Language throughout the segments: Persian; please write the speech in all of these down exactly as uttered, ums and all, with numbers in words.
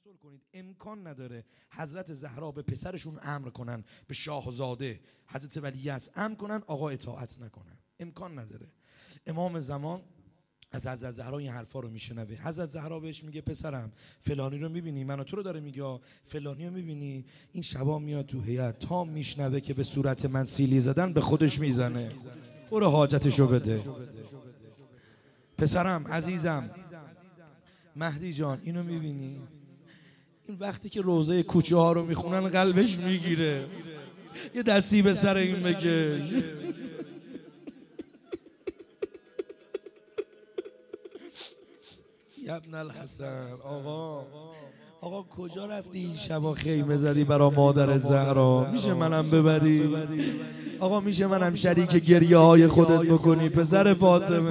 کنترل کنید. امکان نداره حضرت زهرا به پسرشون امر کنن، به شاهزاده حضرت ولیعصر امر کنن آقا اطاعت نکنن. امکان نداره. امام زمان از حضرت زهرا این حرفا رو میشنوه. حضرت زهرا بهش میگه پسرم فلانی رو میبینی؟ منو تو رو داره میگه فلانی رو میبینی؟ این شبا میاد تو هیئت تا میشنوه که به صورت من سیلی زدن به خودش میزنه. برو حاجتشو بده. پسرم عزیزم مهدی جان اینو میبینی؟ این وقتی که روزه کوچه ها رو میخونن قلبش میگیره. یه دستی به سر این بکش. ابن الحسن آقا آقا کجا رفتی این شبا خیمه زدی برا مادر زهرا؟ میشه منم ببری؟ آقا میشه منم شریک گریه های خودت بکنی پسر فاطمه؟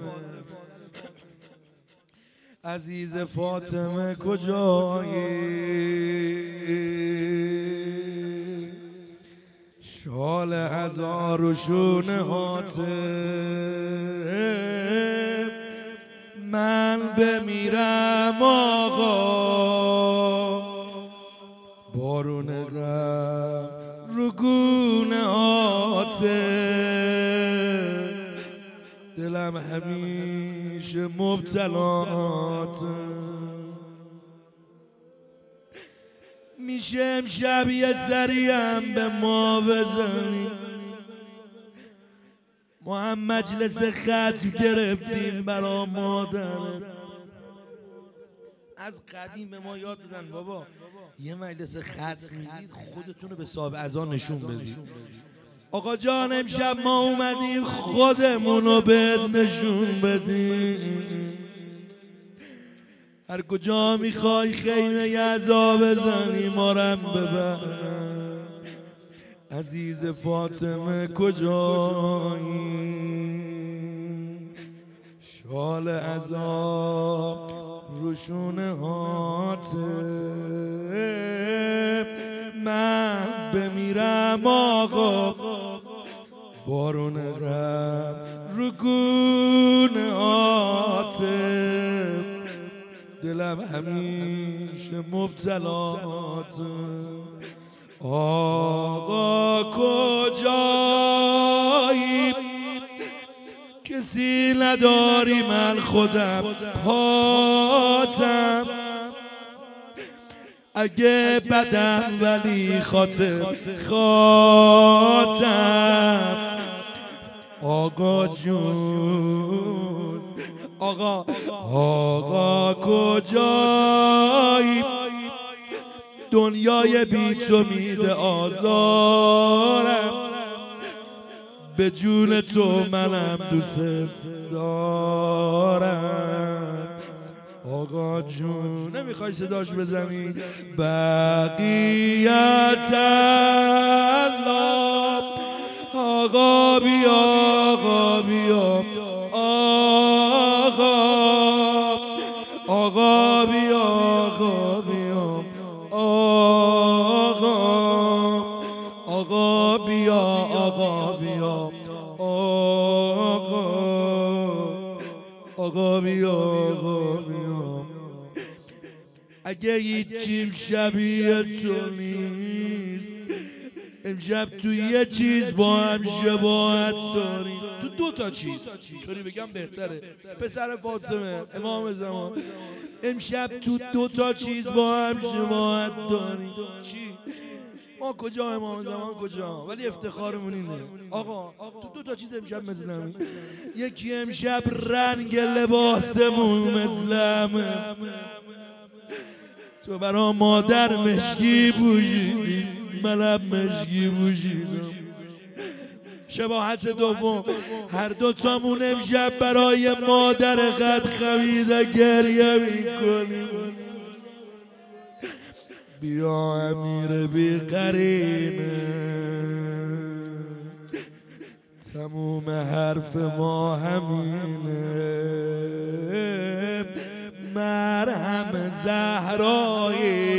عزیز فاطمه کجایی؟ شال هزار و شونه هاته من بمیرم آقا بارون غم رو گونه هاته دلم همیشه مبتلاته میشه امشب یه سریم به ما بزنی؟ ما هم مجلس خط گرفتیم برا مادرت. از قدیم به ما یاد دادن بابا یه مجلس خط میدید خودتون رو به صاحب اذان نشون بدید. آقا جان امشب ما اومدیم خودمون رو بهت نشون بدیم. هر کجا میخوای خیمه عزا بزنی ما رم ببر. عزیز فاطمه کجایی؟ شال عذاب روشونه هاته من بمیرم آقا بارون غم رو گونه هاته دلم همیشه مبتلاته. آقا کجایی؟ کسی نداری من خودم پاتم. اگه بدم ولی خاطر خاتم. آقا جون آقا آقا کجایی؟ دنیای بی تو میده آزارم به جون تو منم دوست دارم. آقا جون نمیخوای صداش بزنی؟ بقیت الله آقا بیا آقا بیا آقا آقا بیا آقا بیا آقا آقا بیا آقا بیا آقا آقا بیا آقا بیا. اگه هیچیم شبیه تو نیست امشب تو یه چیز با هم شباهت داریم. تو دو تا چیز اینطوری بگم بهتره پسر فاطمه امام زمان. امشب تو دو تا چیز با هم شباهت داریم. چی؟ ما کجا امام زمان کجا؟ ولی افتخارمون اینه آقا تو دو تا چیز امشب مثل همین. یکی امشب رنگ لباسمون مثل همه. تو برا مادر مشکی پوشیدی منم مشکی پوشیدم. شباهت دوم هر دو تامون امشب برای مادر قد خمیده گریه میکنیم. بیا امیر بی قرینه تموم حرف ما همینه. مرهم زهرایی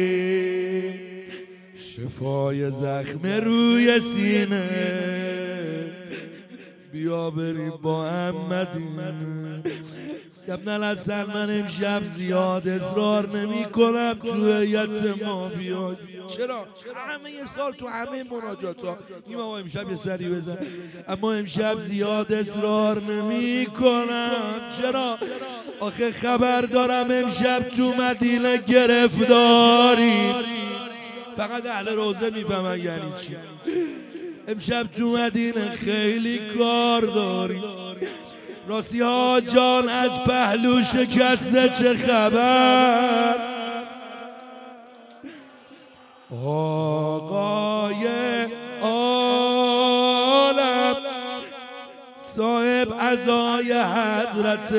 شفای زخم روی سینه. بیا بریم با هم مدینه. ابن الحسن من امشب زیاد اصرار نمی کنم تو هیئت ما بیاد. چرا؟ همه یه سال تو همه مناجات ها این آقا امشب یه سری بزن، اما امشب زیاد اصرار نمی کنم. چرا؟ آخه خبر دارم امشب تو مدینه گرفتاری. فقط اهل روزه میفهمن یعنی چی. امشب تو مدینه خیلی کار داری. راستی ها جان از پهلو شکسته چه خبر؟ آقای عالم صاحب عزای حضرت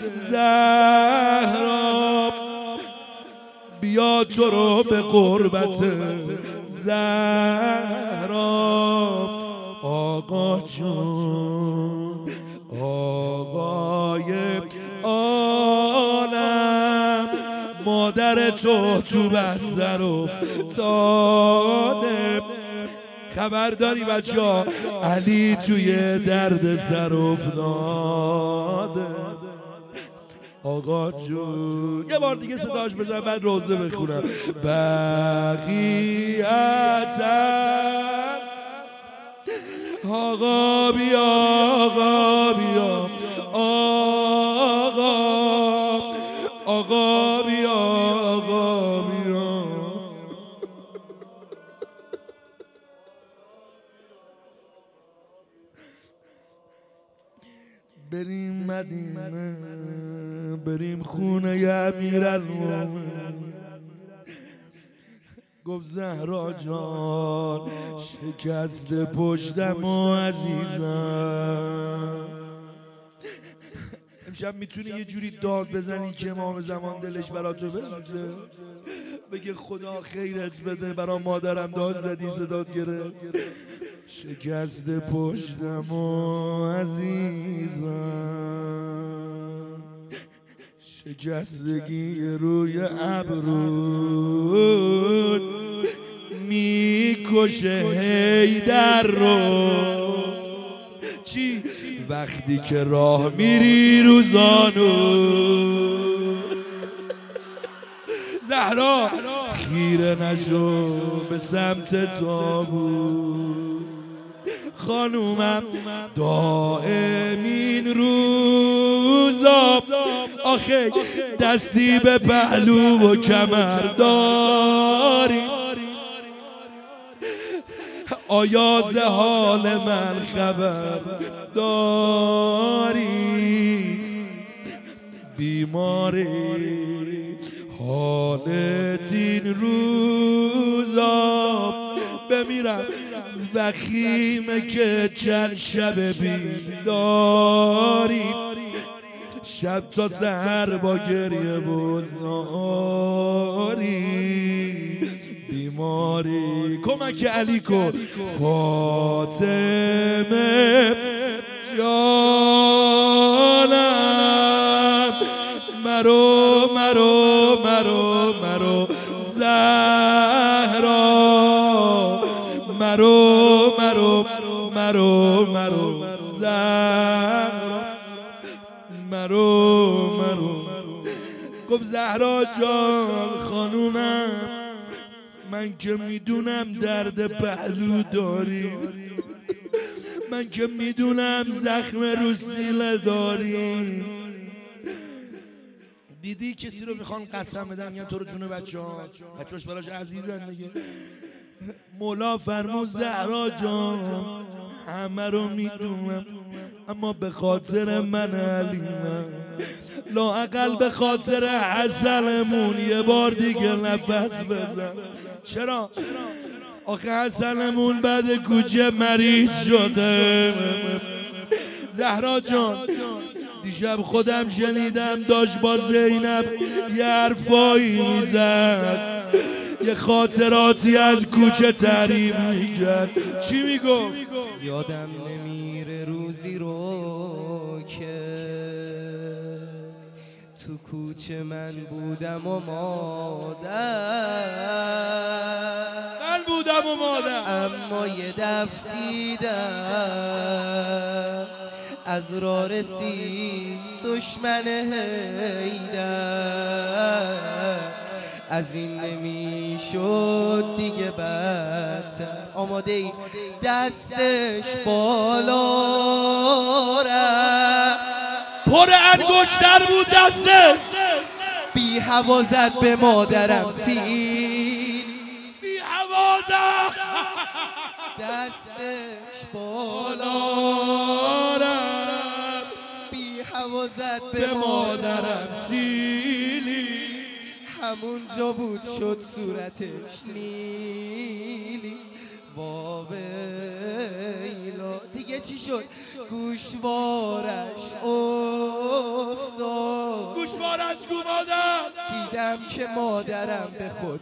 زهرا بیا تو رو به قربت زهرا. آقا جون آقای عالم مادر تو تو بستر افتاده. خبر داری بچه ها علی توی درد سر افتاده. آقا جون یه بار دیگه صداش بزن بعد روزه بخونم. بقیتن آقا بیا آقا بیا آقا آقا بیا آقا بیا. بریم مدینه بریم خونه امیرالمومنین. گفت زهرا جان شکست پشتم و عزیزم. امشب میتونی یه جوری داد بزنی که امام زمان دلش برا تو بسوزه، بگه خدا خیرت بده برا مادرم داد زدی صدات گرفت. شکست پشتم و عزیزم شکستگی روی ابرود میکشه حیدر رو. چی؟ وقتی که راه میری روزانو زهرا خیره نشو به سمت تابوت. خانومم دائم این روزا آخه دستی به پهلو و کمر داری. آیا ز حال من خبر داری؟ بیماری حالت این روزا بمیرم وخیمه که چند شب بیداری. شب تا سحر با گریه و زاری. بیماری کمک علی کن فاطمه جانم مرو مرو مرو مرو زهرا مرو مرو مرو مرو زهرا مرو مرو. گفت زهرا جان خانومم من که میدونم درد پهلو داری، من که میدونم زخم رو سینه داری. دیدی کسی رو میخوان قسم بدن میگن تو رو جون بچه ها بچه‌هاش براش عزیزن دیگه. مولا فرمود زهرا جان همه رو میدونم اما به خاطر من علیمم، لااقل به خاطر حسنمون یه بار دیگه نفس بزن. چرا؟ آخه حسنمون بعد کوچه مریض شده. زهرا جان دیشب خودم شنیدم داشت با زینب یه حرفایی میزد، یه خاطراتی از کوچه تعریف میکرد. چی میگفت؟ یادم نمیره روزی رو که تو کوچه من بودم و مادر، من بودم و مادر، اما یه دفع دیدم از راه رسید دشمن حیدر، از این نمیشد دیگه بدتر. آماده ای دستش بالا رفت، پر انگشتر بود دستش، بی هوا زد به مادرم سیل، بی هوا زد دستش بالا رفت، بی هوا زد به مادرم سیلی. همونجا بود شد صورتش نیلی. واویلا دیگه چی شد؟ گوشوارش افتاد، گوشوارش گو مادر. دیدم که مادرم به خود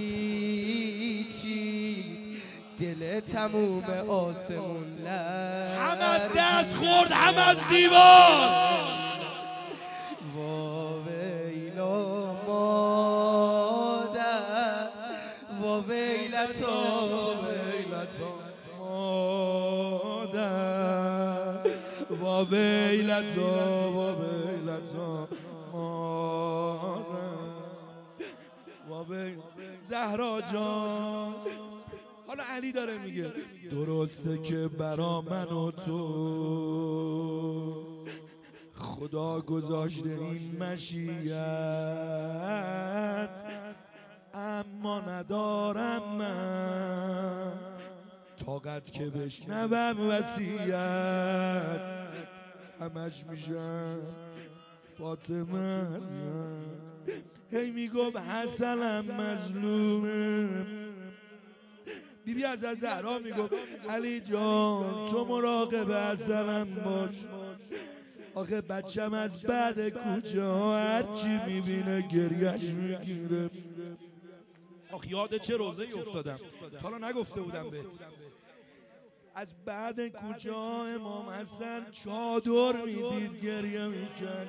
پیچید، دل تموم آسمون لرزید، هم از دست خورد هم از دیوار. واویلا مادر، واویلتا ویلتا مادر، و ویلتا و ویلتا مادر، و ویل. زهرا جان، حالا علی داره میگه درسته که برا من و تو خدا گذاشته این مشیت، اما ندارم من طاقت که بشنوم وصیت. همش میشم فاطمه هی میگم حسنم مظلومه. بیبی از زهرا میگم علی جان تو مراقب حسنم باش، آخه بچم از بعد کوچه ها هرچی میبینه گریش میگیره. آخ یاد چه روزه ای افتادم تا حالا نگفته بودم بهت. از بعد کوچه ها امام حسن چادر میدید گریه میکرد،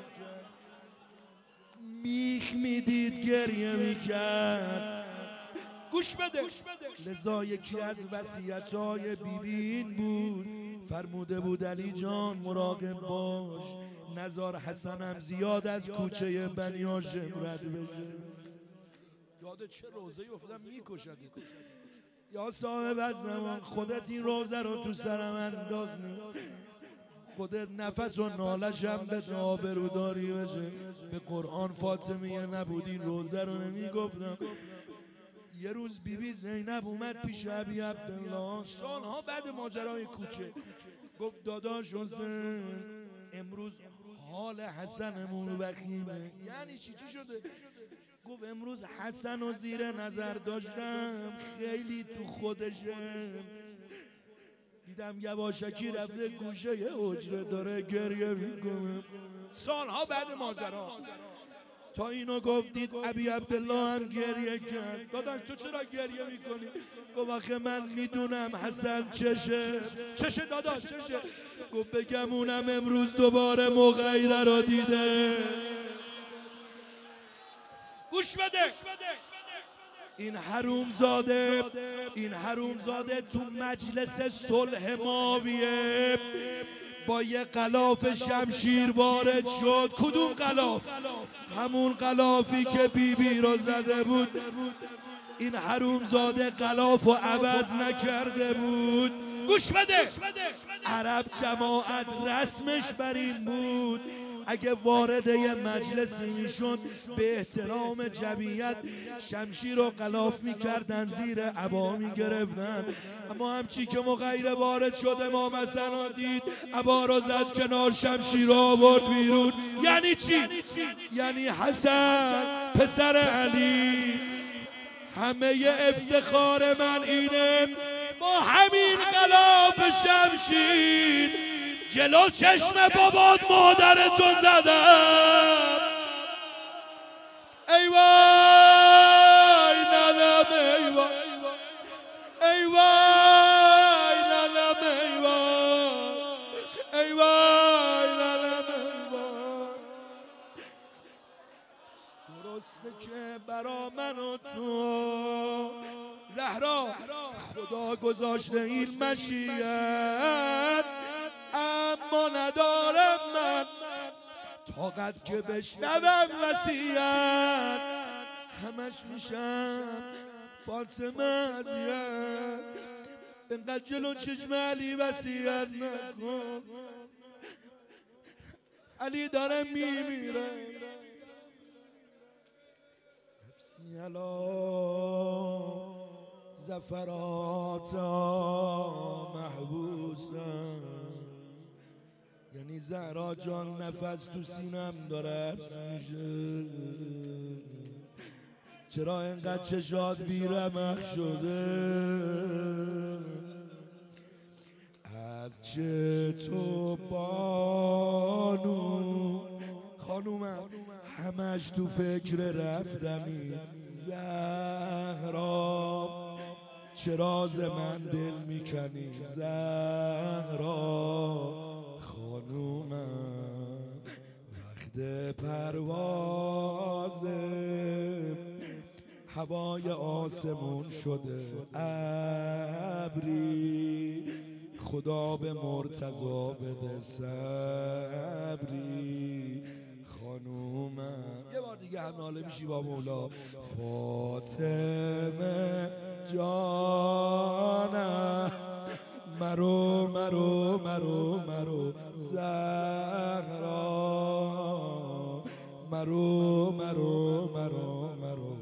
میخ میدید گریه میکرد. گوش بده. لذا یکی از وصیت‌های بیبی این بود، فرموده بود علی جان مراقب باش نزار حسنم زیاد از کوچه بنی هاشم رد بشه. یاد چه روزه‌ای افتادم میکشد. یا صاحب از زمان خودت این روزه رو تو سرم انداختی، خودت نفس و نالشم به آبروداری بشه. به قرآن فاطمیه نبودی روزه رو نمیگفتم. یه روز بیبی بی زینب اومد پیش ابی عبدالله سالها بعد ماجرای کوچه، گفت داداش حسین امروز حال حسنمون وخیمه. یعنی چی چی شده؟ گفت امروز حسن و زیر نظر داشتم خیلی تو خودشه، دیدم یواشکی رفته گوشه یه حجره داره گریه میکنه. سالها بعد ماجرا تا اینو گفتید ابی عبدالله هم گریه کرد. داداش تو چرا گریه میکنی؟ گفت آخه من میدونم حسن چشه. چشه داداش چشه؟ گفت بگم اونم امروز دوباره مغیره رو دیده. گوش بده. این حرومزاده این حرومزاده تو مجلس صلح معاویه با یه غلاف شمشیر وارد شد. کدوم غلاف؟ همون غلافی که بیبی بی رو زده بود. این حرومزاده غلاف و عوض نکرده بود. گوش بده. عرب جماعت رسمش بر این بود اگه وارد یه مجلسی میشون به احترام جمعیت شمشیر و غلاف میکردن زیر عبا میگرفتن. اما همچی که مغیره وارد شد امام حسن دید عبا رو زد کنار، شمشیر رو آورد بیرون. یعنی چی؟ یعنی حسن پسر علی همه افتخار من اینه با همین غلاف شمشیر جلو چشم بابات مادرتو زدم. ای وای ننم ای وای ای وای ننم ای وای ای وای ننم ای وای. درسته که برا من و تو زهرا خدا گذاشته این مشیت، اما اما ندارم من طاقت که بشنوم وصیت همش میشم فاطمه اذیت اینقدر جلو چشم علی وصیت نکن علی داره میمیره نفسی علا زفرات محبوسم یعنی زهرا جان نفس تو سینم داره حبس میشه چرا اینقدر چشات بیرمق شده از چه تو بانو خانومم همش تو فکر رفتنی زهرا چرا ز من دل میکنی زهرا خانومم وقت پروازه هوای آسمون شده ابری خدا به مرتضی بده صبری خانومم یه بار دیگه هم ناله میشی با مولا فاطمه جانم مرو مرو مرو مرو زهرا مرو مرو مرو مرو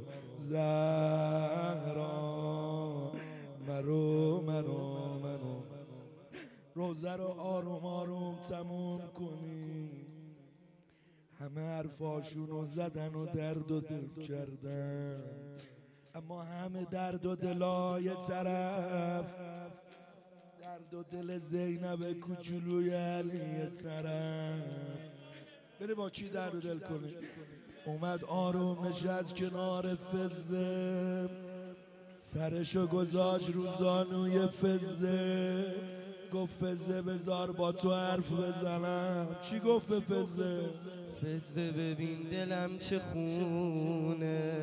زهرا مرو مرو مرو روزه رو آروم آروم تموم کنی همه حرفاشونو زدن و درد و دل کردن اما همه درد و دلای طرف درد و دل زینب کوچولوی علی طرف بره با کی درد و دل کنه اومد آروم نشست کنار فزه سرشو گذاشت رو زانوی فزه گفت فزه بذار با تو حرف بزنم چی گفت به فزه؟ فزه ببین دلم چه خونه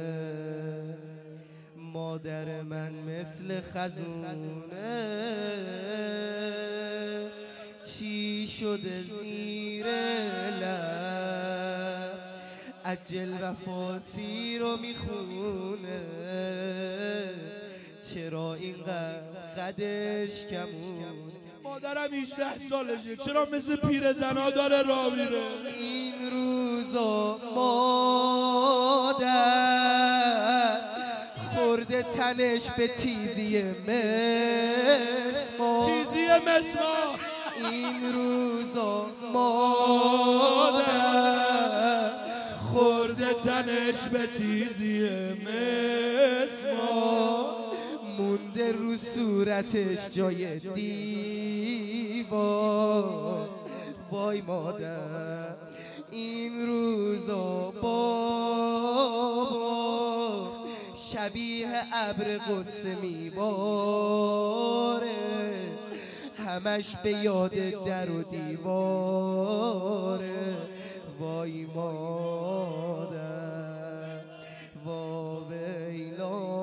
مادر من مثل خزونه چی شده زیر لب عجل وفاتی رو میخونه چرا اینقدر قدش کمون مادرم هجده سالشه چرا مثل پیرزنا داره راه میره این روزا مادر خورده تنش به تیزی مسمار تیزی مسمار این روزا مادر خورده تنش به تیزی مسمار مونده رو صورتش جای دیوار وای مادر این روزا بابا شبیه ابر قصه میباره همش به یاد در و دیواره وای مادر واویلا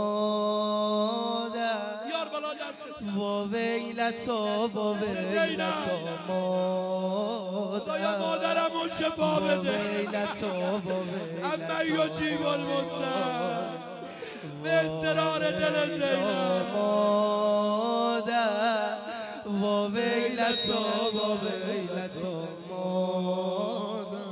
مادر یار بالا دستت واویلتا واویلتا مادر خدایا مادرمو شفا بده واویلتا واویلتا اما یجیب المضطر به اصرار دل زینب مادر واویلتا واویلتا مادر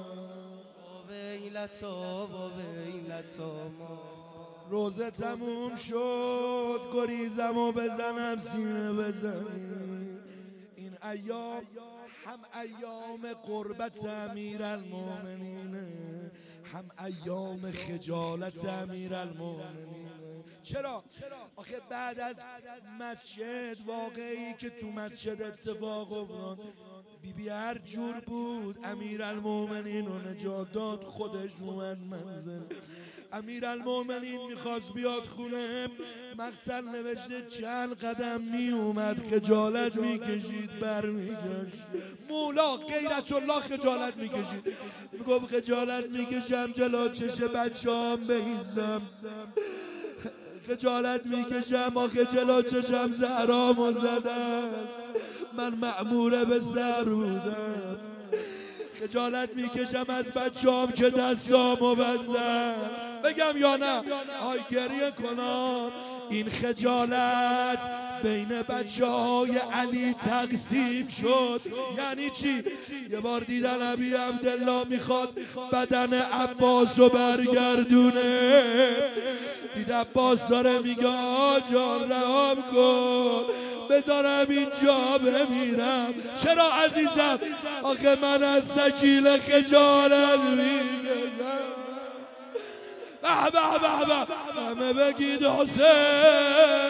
واویلتا واویلتا مادر روزه تموم شد گریزمو بزنم سینه بزنی این ایام هم ایام قربت امیرالمومنینه هم ایام خجالت امیرالمومنینه چرا؟ آخه بعد از مسجد واقعی که تو مسجد اتفاق افتاد بی بی هر جور بود امیرالمومنین رو نجات داد خودش اومد منزل امیرالمومنین میخواست بیاد خونه مقتل نوشته چند قدم میومد خجالت میکشید برمیگشت مولا غیرت الله خجالت میکشید میگفت خجالت میکشم جلو چش بچه هم بیستم خجالت میکشم آخه جلو چشم زهرامو زدم، من مأمور به سرودم. خجالت میکشم از بچه‌ام که دستامو بستن، بگم یا نه؟ آی گریه کنم. این خجالت بین بچه های علی تقسیم شد. یعنی چی؟ یه بار دیدن ابی عبدالله میخواد بدن عباسو برگردونه، دید عباس داره میگه آجان رهام کن بذارم اینجا بمیرم. چرا عزیزم؟ آخه من از سکیل خجالت میکشم. به به به به همه بگید حسین،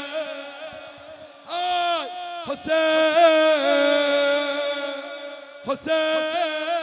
آی حسین، حسین.